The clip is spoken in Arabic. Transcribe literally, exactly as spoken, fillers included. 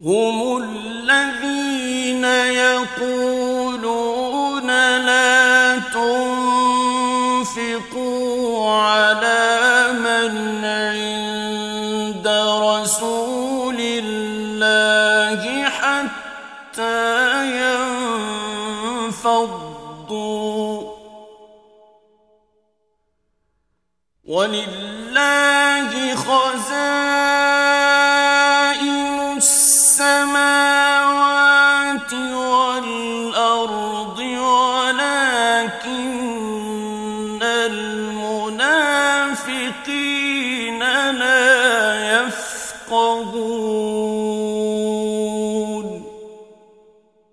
هم الذين يقولون لا تنفقوا على من عند رسول الله حتى ينفضوا ولله خزائن